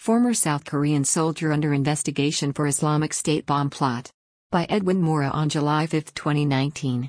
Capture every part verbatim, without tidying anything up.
Former South Korean soldier under investigation for Islamic State bomb plot. By Edwin Mora on July fifth, twenty nineteen.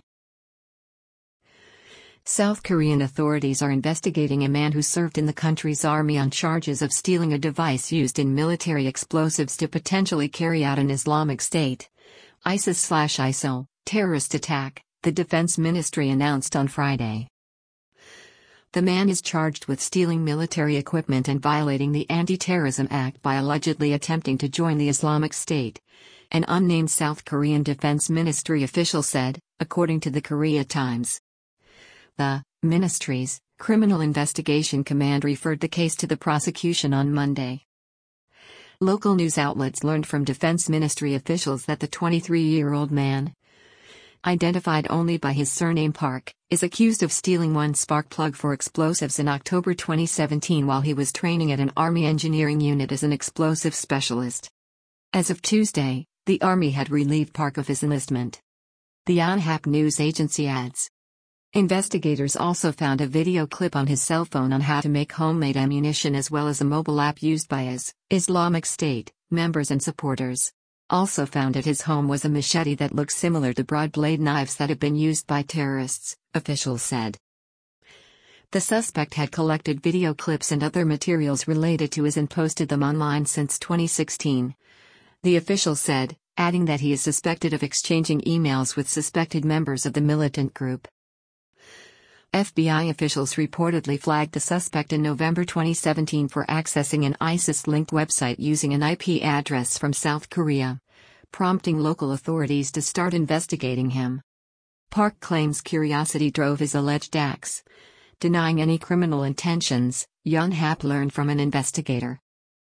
South Korean authorities are investigating a man who served in the country's army on charges of stealing a device used in military explosives to potentially carry out an Islamic State ISIS/I S I L terrorist attack, the Defense Ministry announced on Friday. The man is charged with stealing military equipment and violating the Anti-Terrorism Act by allegedly attempting to join the Islamic State, an unnamed South Korean Defense Ministry official said, according to the Korea Times. The ministry's Criminal Investigation Command referred the case to the prosecution on Monday. Local news outlets learned from Defense Ministry officials that the twenty-three-year-old man, identified only by his surname Park, is accused of stealing one spark plug for explosives in October twenty seventeen while he was training at an Army engineering unit as an explosive specialist. As of Tuesday, the Army had relieved Park of his enlistment. The Yonhap news agency adds. Investigators also found a video clip on his cell phone on how to make homemade ammunition as well as a mobile app used by his Islamic State members and supporters. Also found at his home was a machete that looks similar to broad blade knives that have been used by terrorists, officials said. The suspect had collected video clips and other materials related to his and posted them online since twenty sixteen. The official said, adding that he is suspected of exchanging emails with suspected members of the militant group. F B I officials reportedly flagged the suspect in November twenty seventeen for accessing an ISIS-linked website using an I P address from South Korea, prompting local authorities to start investigating him. Park claims curiosity drove his alleged acts, denying any criminal intentions, Yonhap learned from an investigator.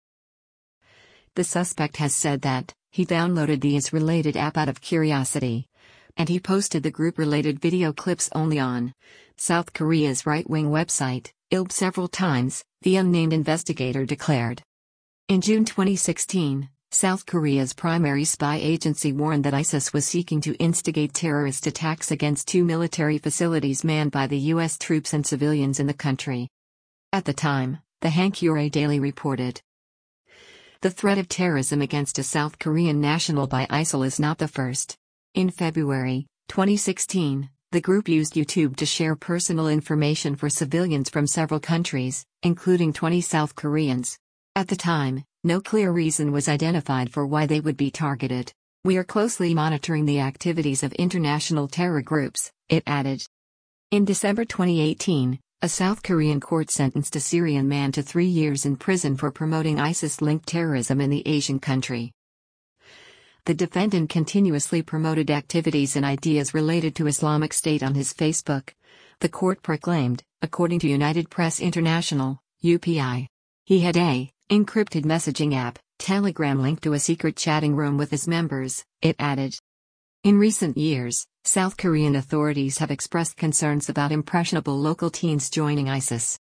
The suspect has said that he downloaded the IS-related app out of curiosity, and he posted the group-related video clips only on South Korea's right-wing website, I L B several times, the unnamed investigator declared. In June twenty sixteen, South Korea's primary spy agency warned that ISIS was seeking to instigate terrorist attacks against two military facilities manned by the U S troops and civilians in the country. At the time, the Hankyoreh Daily reported. The threat of terrorism against a South Korean national by ISIL is not the first. In February twenty sixteen, the group used YouTube to share personal information for civilians from several countries, including twenty South Koreans. At the time, no clear reason was identified for why they would be targeted. We are closely monitoring the activities of international terror groups, it added. In December twenty eighteen, a South Korean court sentenced a Syrian man to three years in prison for promoting ISIS-linked terrorism in the Asian country. The defendant continuously promoted activities and ideas related to Islamic State on his Facebook, the court proclaimed, according to United Press International, U P I. He had a encrypted messaging app, Telegram linked to a secret chatting room with his members, it added. In recent years, South Korean authorities have expressed concerns about impressionable local teens joining ISIS.